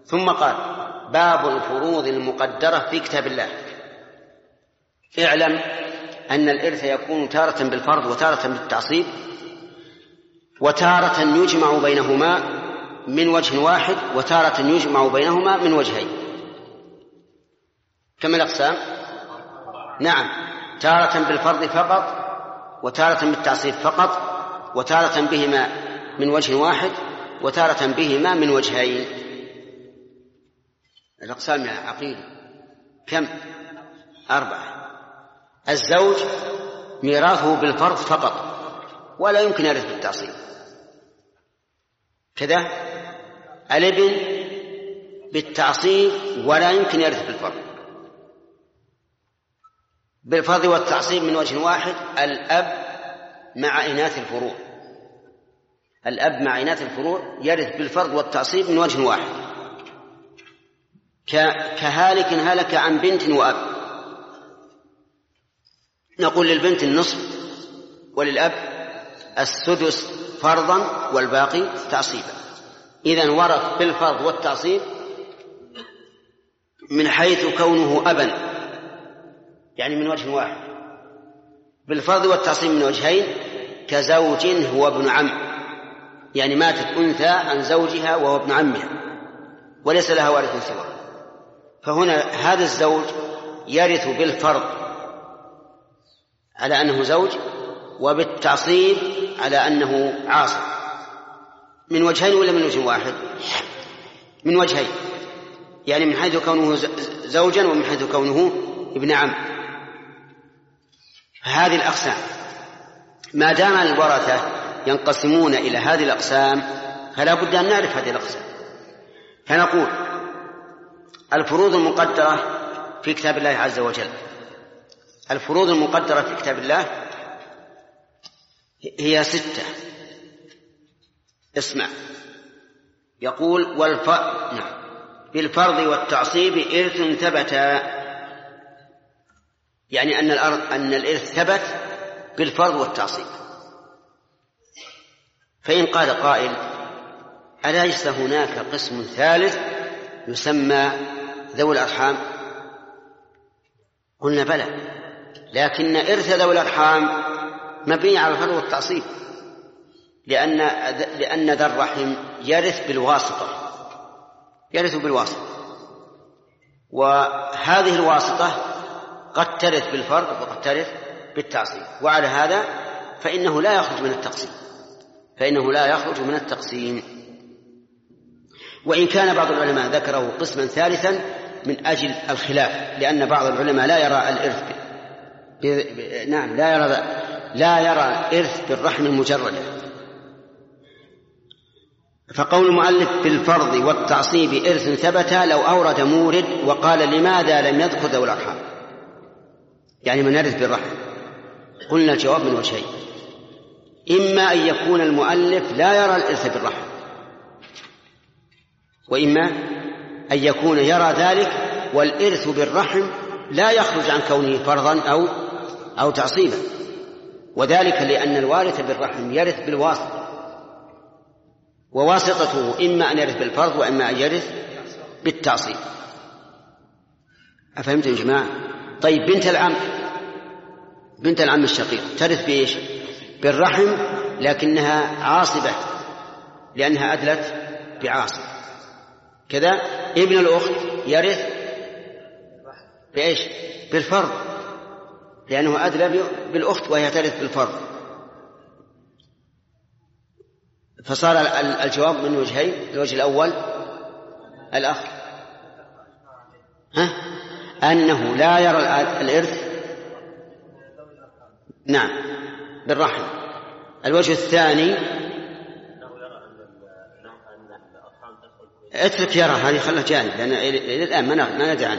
ثم قال: باب الفروض المقدرة في كتاب الله. اعلم أن الإرث يكون تارة بالفرض وتارة بالتعصيب، وتارة يجمع بينهما من وجه واحد، وتارة يجمع بينهما من وجهين. كم الأقسام؟ نعم، تارة بالفرض فقط، وتارة بالتعصيب فقط، وتارة بهما من وجه واحد، وتارة بهما من وجهين. الأقسام يا عقيل كم؟ 4. الزوج ميراثه بالفرض فقط، ولا يمكن يرث بالتعصيب. كذا الابن بالتعصيب ولا يمكن يرث بالفرض والتعصيب من وجه واحد. الأب مع إناث الفروع، الأب مع إناث الفروع يرث بالفرض والتعصيب من وجه واحد، كهالك هلك عن بنت وأب. نقول للبنت النصف وللأب السدس فرضا والباقي تعصيبا. إذن ورث بالفرض والتعصيب من حيث كونه أبا، يعني من وجه واحد، بالفرض والتعصيب من وجهين، كزوج هو ابن عم، يعني ماتت أنثى عن زوجها وهو ابن عمها وليس لها وارث سواه، فهنا هذا الزوج يرث بالفرض على أنه زوج، وبالتعصيب على أنه عاصب. من وجهين ولا من وجه واحد؟ من وجهين، يعني من حيث كونه زوجا ومن حيث كونه ابن عم. هذه الأقسام ما دام الورثة ينقسمون إلى هذه الأقسام فلا بد أن نعرف هذه الأقسام. فنقول: الفروض المقدرة في كتاب الله عز وجل. الفروض المقدرة في كتاب الله هي 6. اسمع، يقول: بالفرض والتعصيب إرث ثبت، يعني أن الإرث ثبت بالفرض والتعصيب. فإن قال قائل: أليس هناك قسم ثالث يسمى ذوي الأرحام؟ قلنا: بلى، لكن إرث ذوي الأرحام مبني على الفرض والتعصيب، لأن ذا الرحم يرث بالواسطة، وهذه الواسطة قد ترث بالفرض وقد ترث بالتعصيب، وعلى هذا فإنه لا يخرج من التقسيم. وإن كان بعض العلماء ذكره قسما ثالثا من أجل الخلاف، لأن بعض العلماء لا يرى الإرث لا يرى الإرث بالرحم المجردة. فقول المؤلف: بالفرض والتعصيب إرث ثبت، لو أورد مورد وقال: لماذا لم يذكر ذوي الأرحام، يعني من يرث بالرحم؟ قلنا: الجواب من وجهين: إما أن يكون المؤلف لا يرى الإرث بالرحم، وإما أن يكون يرى ذلك والإرث بالرحم لا يخرج عن كونه فرضا أو تعصيبا، وذلك لأن الوارث بالرحم يرث بالواسطة، وواسطته إما أن يرث بالفرض وإما أن يرث بالتعصيب. أفهمتم يا جماعة؟ طيب، بنت العم الشقيق ترث بإيش؟ بالرحم، لكنها عاصبة لأنها أدلت بعاصب. كذا ابن الأخت يرث بإيش؟ بالفرض، لأنه أدلى بالأخت وهي ترث بالفرض. فصار الجواب من وجهين: الوجه الأول الأخ أنه لا يرى الإرث بالرحم. الوجه الثاني اترك يرى، هذه خلها جانب، لأن إلى الآن ما ندري عنه.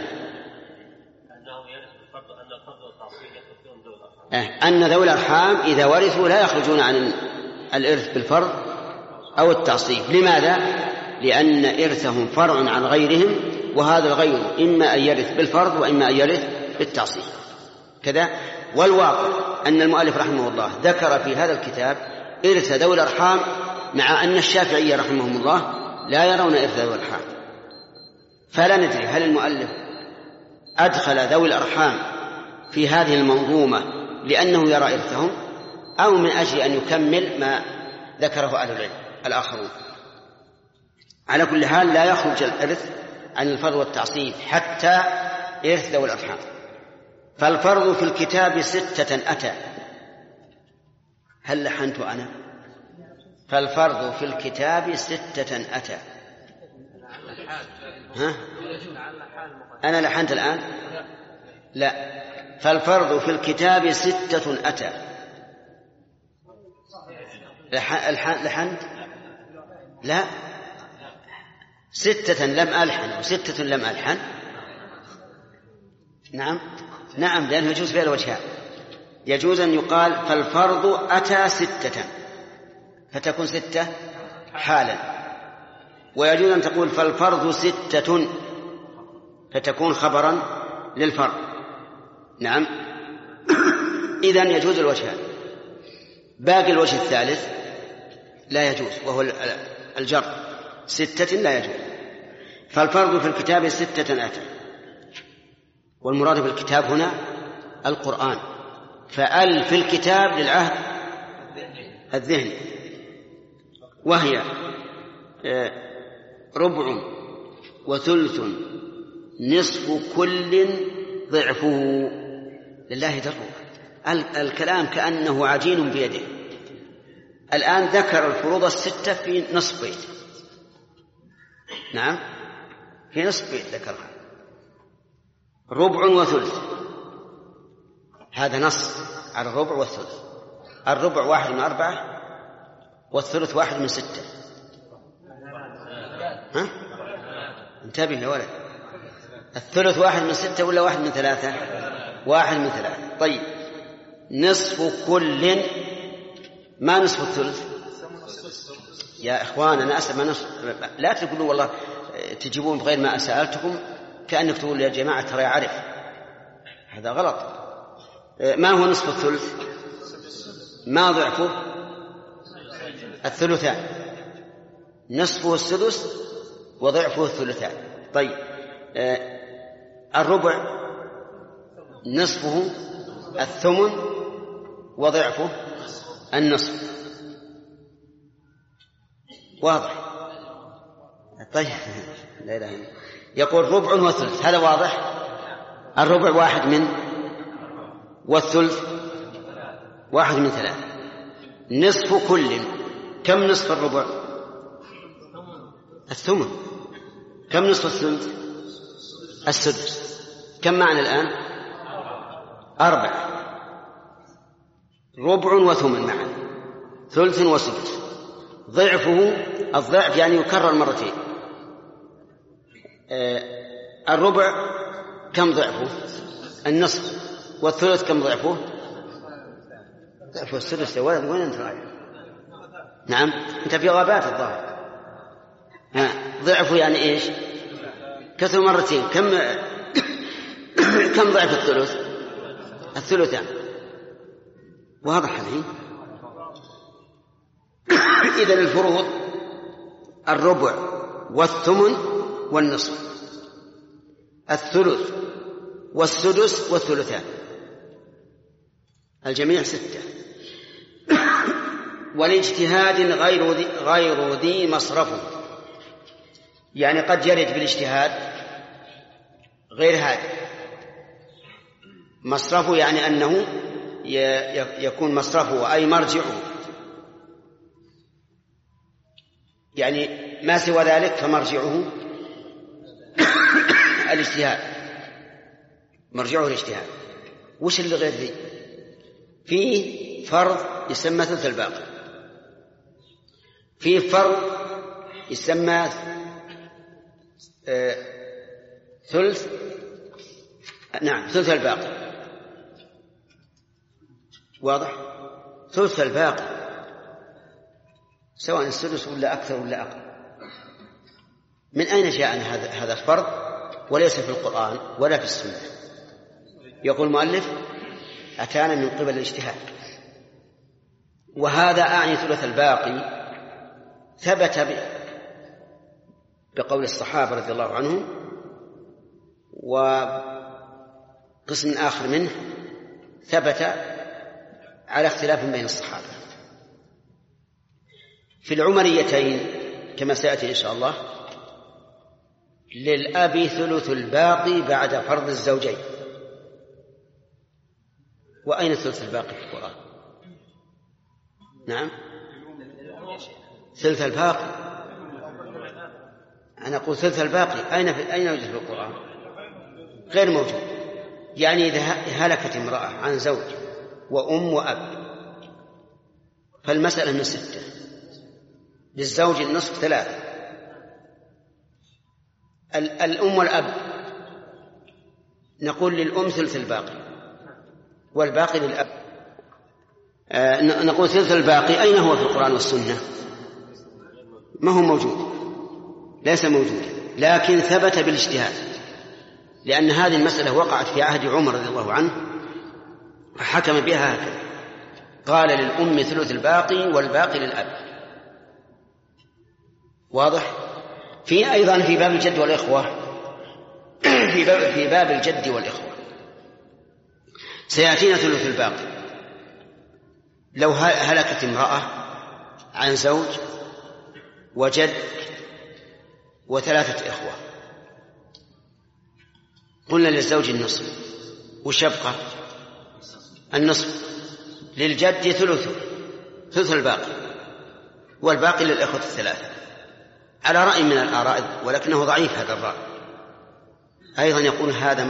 أن ذوي الأرحام إذا ورثوا لا يخرجون عن الإرث بالفرض أو التعصيب. لماذا؟ لأن إرثهم فرع عن غيرهم، وهذا الغير إما أن يرث بالفرض وإما أن يرث بالتعصيب. كذا. والواقع أن المؤلف رحمه الله ذكر في هذا الكتاب إرث ذوي الأرحام، مع أن الشافعية رحمهم الله لا يرون إرث ذوي الأرحام، فلا ندري هل المؤلف أدخل ذوي الأرحام في هذه المنظومة لأنه يرى إرثهم، أو من أجل أن يكمل ما ذكره أهل العلم الآخرون. على كل حال لا يخرج الإرث عن الفرض والتعصيب حتى إرث ذوي الأرحام. فالفرض في الكتاب 6 أتى. هل لحنت أنا؟ فالفرض في الكتاب 6 أتى. ها؟ أنا لحنت الآن؟ لا. فالفرض في الكتاب 6 أتى. لحنت؟ لا، 6 لم ألحن و6 لم ألحن. نعم لأنه يجوز فيها الوجهان. يجوز أن يقال فالفرض أتى 6 فتكون 6 حالا، ويجوز أن تقول فالفرض 6 فتكون خبرا للفرض. نعم. إذن يجوز الوجهان. باقي الوجه الثالث لا يجوز، وهو الجر. 6 لا يجوز. فالفرض في الكتاب 6 أتى، والمراد بالكتاب هنا القرآن. فأل في الكتاب للعهد الذهني، وهي 1/4 و3 نصف كل ضعفه. لله در. الكلام كأنه عجين بيده. الآن ذكر الفروض 6 في نصف بيت. نعم، في نصف بيت ذكرها. 1/4 و3 هذا نص على 1/4 والثلث. 1/4 1 من 4 والثلث 1 من 6. ها؟ انتبه يا ولد. الثلث 1 من 6 ولا 1 من 3؟ 1 من 3. طيب، نصف كل ما نصف الثلث يا إخوان؟ أنا أسأل ما نصف. لا تقولوا والله تجيبون بغير ما سألتكم كأنك تقول يا جماعة ترى يعرف. هذا غلط. ما هو نصف الثلث؟ ما ضعفه؟ الثلثان. نصفه السدس وضعفه الثلثان. طيب، 1/4 نصفه الثمن وضعفه النصف. واضح؟ طيب، لا إله إلا الله. يقول 1/4 وثلث، هذا واضح. 1/4 1 من، والثلث 1 من 3. نصف كل، كم نصف 1/4؟ الثمن. كم نصف الثلث؟ السدس. كم معنى الآن؟ 4. 1/4 وثمن معا، ثلث وسدس. ضعفه، الضعف يعني يكرر مرتين. 1/4 كم ضعفه؟ النصف. والثلث كم ضعفه؟ ضعفه السدس. يا ولد وين أنت رايح؟ نعم، أنت في غابات الظاهر. ضعفه يعني إيش؟ كثر مرتين. كم ضعف الثلث؟ الثلثان. واضح الحين؟ إذن الفروض 1/4 والثمن والنصف، الثلث والسدس والثلثان، الجميع 6. والاجتهاد غير ذي مصرفه، يعني قد يرد بالاجتهاد غير هذا. مصرفه يعني أنه يكون مصرفه أي مرجعه، يعني ما سوى ذلك فمرجعه الاجتهاد. مرجعه الاجتهاد. وش اللي غير ذي؟ فيه فرض يسمى ثلث الباقي، فيه فرض يسمى ثلث، نعم ثلث الباقي. واضح؟ ثلث الباقي سواء السدس ولا أكثر ولا أقل. من أين جاء هذا الفرض وليس في القرآن ولا في السنة؟ يقول المؤلف أتانا من قبل الاجتهاد. وهذا أعني ثلث الباقي ثبت بقول الصحابة رضي الله عنهم وقسم آخر منه ثبت على اختلاف بين الصحابة. في العمريتين كما سيأتي إن شاء الله للأب ثلث الباقي بعد فرض الزوجين. وأين ثلث الباقي في القرآن؟ نعم، ثلث الباقي. أنا أقول ثلث الباقي أين يوجد في القرآن؟ غير موجود. يعني إذا هلكت امرأة عن زوج وأم وأب فالمسألة من 6، للزوج النصف 3، الأم والأب نقول للأم ثلث الباقي والباقي للأب. نقول ثلث الباقي أين هو في القرآن والسنة؟ ما هو موجود، ليس موجودا، لكن ثبت بالاجتهاد، لأن هذه المسألة وقعت في عهد عمر رضي الله عنه فحكم بها هكذا، قال للأم ثلث الباقي والباقي للأب. واضح؟ في أيضا في باب الجد والإخوة في باب الجد والإخوة سيأتينا ثلث الباقي. لو هلكت امرأة عن زوج وجد و3 إخوة، قلنا للزوج النصف، وش يبقى؟ النصف. للجد ثلث الباقي والباقي للإخوة 3 على رأي من الآراء، ولكنه ضعيف هذا الرأي. أيضا يقول هذا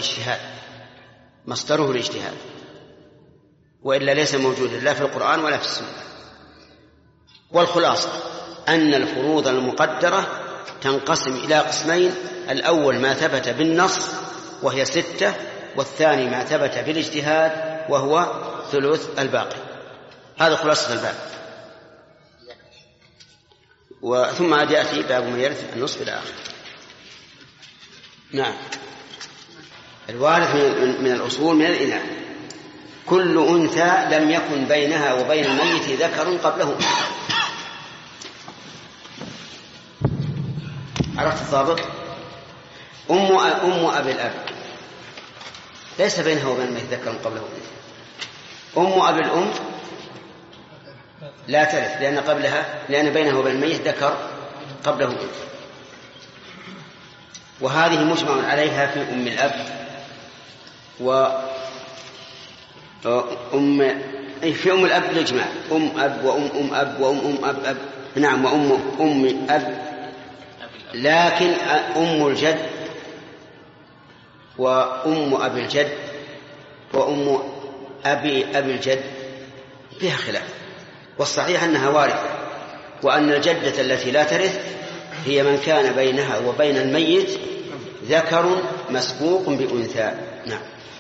مصدره الاجتهاد، وإلا ليس موجودا لا في القرآن ولا في السنة. والخلاصة أن الفروض المقدرة تنقسم إلى قسمين: الأول ما ثبت بالنص وهي 6، والثاني ما ثبت بالاجتهاد وهو ثلث الباقي. هذا خلاصة الباب. ثم عاد يأتي باب من يرث النصف إلى آخره. نعم. الوارث من الأصول من الإناث كل أنثى لم يكن بينها وبين الميت ذكر قبله. عرفت الضابط؟ أم أبي الأب ليس بينها وبين الميت ذكر قبله أنثى. أم أبي الأم لا ترث لأن بينها وبين الميت ذكر قبله أنثى. وهذه مجمع عليها في أم الأب في أم الأب الإجماع: أم أب وأم أب وأم أب. نعم، وأم أب. لكن أم الجد وأم أبي الجد وأم أبي الجد فيها خلاف، والصحيح أنها وارثة، وأن الجدة التي لا ترث هي من كان بينها وبين الميت ذكر مسبوق بأنثى. نعم.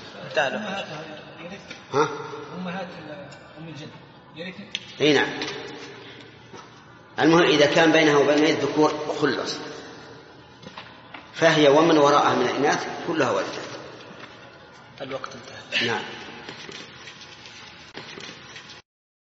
أمهات أم الجد يرثن؟ أي نعم. المهم إذا كان بينها وبين الميت ذكور خلص، فهي ومن وراءها من الإناث كلها وارثة. الوقت انتهى. نعم.